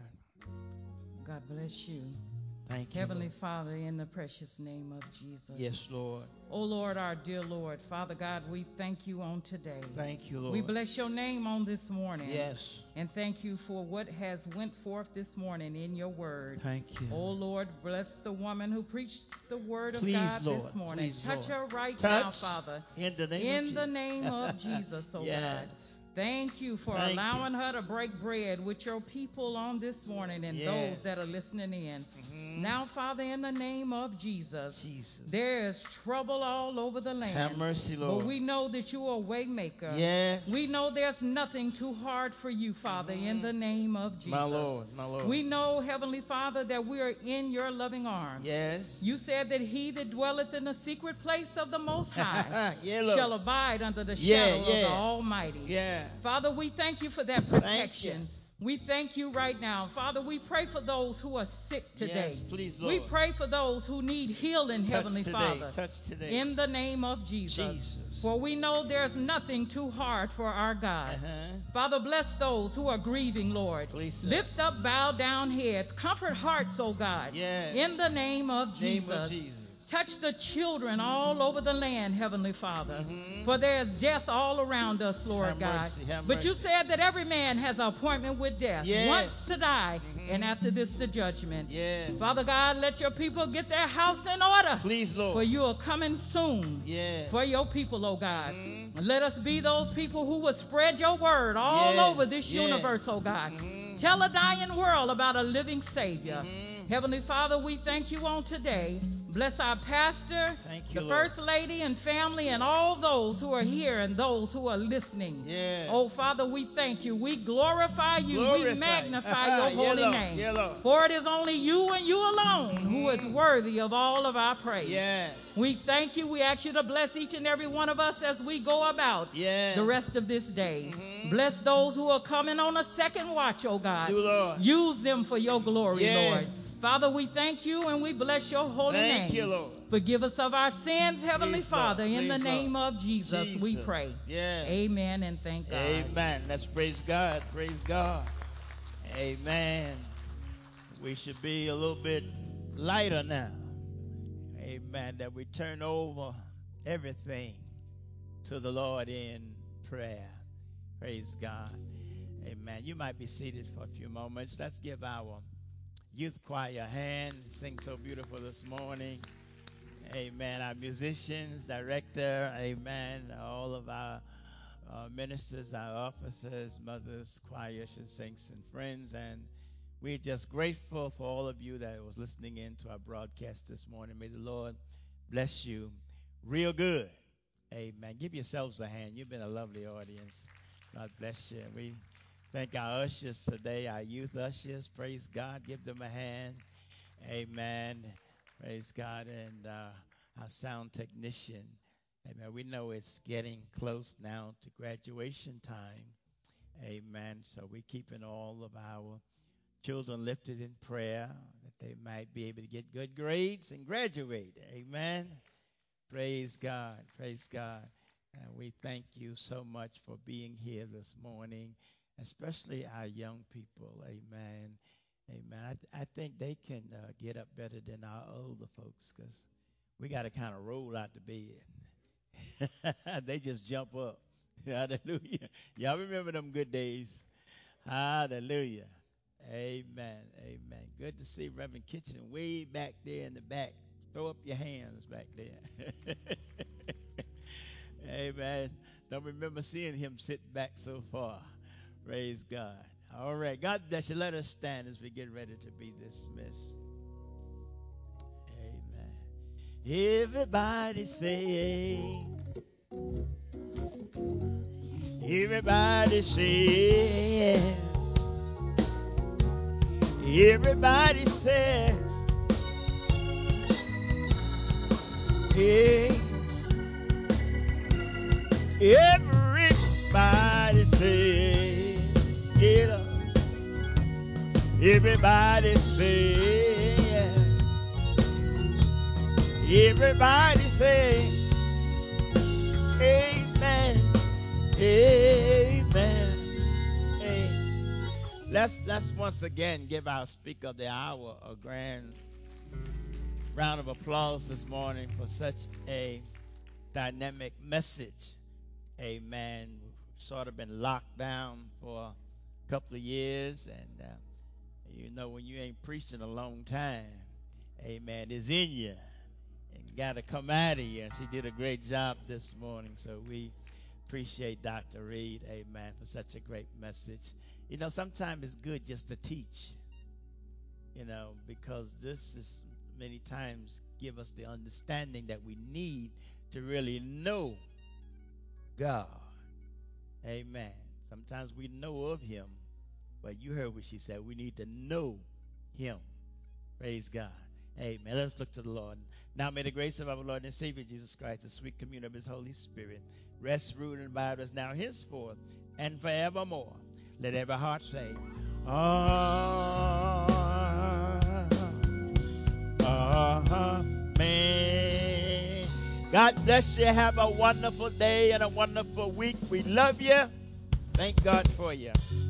God bless you. Thank you, Heavenly Lord. Father, in the precious name of Jesus. Yes, Lord. Oh, Lord, our dear Lord. Father God, we thank you on today. Thank you, Lord. We bless your name on this morning. Yes. And thank you for what has went forth this morning in your word. Thank you. Oh, Lord, bless the woman who preached the word of Please, God Lord. this morning. Please, Touch Lord. her right Touch now, Father. in the name in of the Jesus. name of Jesus, oh Yes. God. Thank you for Thank allowing you. her to break bread with your people on this morning and Yes. those that are listening in. Mm-hmm. Now, Father, in the name of Jesus, Jesus. there is trouble all over the land. Have mercy, Lord. But we know that you are a way maker. Yes. We know there's nothing too hard for you, Father, Mm-hmm. in the name of Jesus. My Lord, my Lord. We know, Heavenly Father, that we are in your loving arms. Yes. You said that he that dwelleth in the secret place of the Most High Yeah, shall Lord. abide under the Yeah, shadow yeah. of the Almighty. Yeah. Father, we thank you for that Thank protection. you. We thank you right now. Father, we pray for those who are sick today. Yes, please, Lord. We pray for those who need healing, Touch Heavenly today. Father. Touch today. In the name of Jesus. Jesus. For we know there's nothing too hard for our God. Uh-huh. Father, bless those who are grieving, Lord. Please, sir. Lift up bowed down heads. Comfort hearts, oh God. Yes. In the name of Jesus. Name of Jesus. Touch the children all over the land, Heavenly Father. Mm-hmm. For there is death all around us, Lord Have God. mercy, have but you mercy. said that every man has an appointment with death. Yes. Once to die, Mm-hmm. and after this the judgment. Yes. Father God, let your people get their house in order. Please, Lord. For you are coming soon. Yes. For your people, oh God. Mm-hmm. Let us be those people who will spread your word all Yes. over this Yes. universe, oh God. Mm-hmm. Tell a dying world about a living Savior. Mm-hmm. Heavenly Father, we thank you on today. Bless our pastor, Thank you, the Lord. First Lady and family, and all those who are here and those who are listening. Yes. Oh, Father, we thank you. We glorify you. Glorify. We magnify your Yeah, holy Lord. name. Yeah, Lord. For it is only you and you alone who is Mhm. worthy of all of our praise. Yes. We thank you. We ask you to bless each and every one of us as we go about Yes. the rest of this day. Mhm. Bless those who are coming on a second watch, oh God. Do, Lord. Use them for your glory, Yes. Lord. Father, we thank you and we bless your holy Thank name. you, Lord. Forgive us of our sins, Heavenly Please, Lord. Father. In the Please, name Lord. of Jesus, we Jesus. pray. Yes. Amen and thank God. Amen. Let's praise God. Praise God. Amen. We should be a little bit lighter now. Amen. That we turn over everything to the Lord in prayer. Praise God. Amen. You might be seated for a few moments. Let's give our youth choir a hand. Sing so beautiful this morning. Amen. Our musicians, director, amen. All of our uh, ministers, our officers, mothers, choirs, and saints and friends. And we're just grateful for all of you that was listening in to our broadcast this morning. May the Lord bless you real good. Amen. Give yourselves a hand. You've been a lovely audience. God bless you. We thank our ushers today, our youth ushers. Praise God. Give them a hand. Amen. Praise God. And uh, our sound technician. Amen. We know it's getting close now to graduation time. Amen. So we're keeping all of our children lifted in prayer that they might be able to get good grades and graduate. Amen. Praise God. Praise God. And we thank you so much for being here this morning, especially our young people. Amen. Amen. I, th- I think they can uh, get up better than our older folks because we got to kind of roll out the bed. They just jump up. Hallelujah. Y'all remember them good days. Hallelujah. Amen. Amen. Good to see Reverend Kitchen way back there in the back. Throw up your hands back there. Amen. Don't remember seeing him sit back so far. Praise God. All right. God bless you. Let us stand as we get ready to be dismissed. Amen. Everybody say, everybody say, everybody say, yeah. Everybody say, get up. Everybody say, yeah. Everybody say, amen, amen. Hey. Let's let's once again give our speaker of the hour a grand round of applause this morning for such a dynamic message. Amen. We've sort of been locked down for a couple of years, and uh, you know when you ain't preached in a long time, amen, it's in you and got to come out of you. And she did a great job this morning, so we appreciate Doctor Reed, amen, for such a great message. You know, sometimes it's good just to teach, you know, because this is many times give us the understanding that we need to really know God. Amen. Sometimes we know of him, but you heard what she said. We need to know him. Praise God. Amen. Let's look to the Lord. Now may the grace of our Lord and Savior Jesus Christ, the sweet communion of his Holy Spirit, rest, rule, and abide us now henceforth and forevermore. Let every heart say, Amen. God bless you. Have a wonderful day and a wonderful week. We love you. Thank God for you.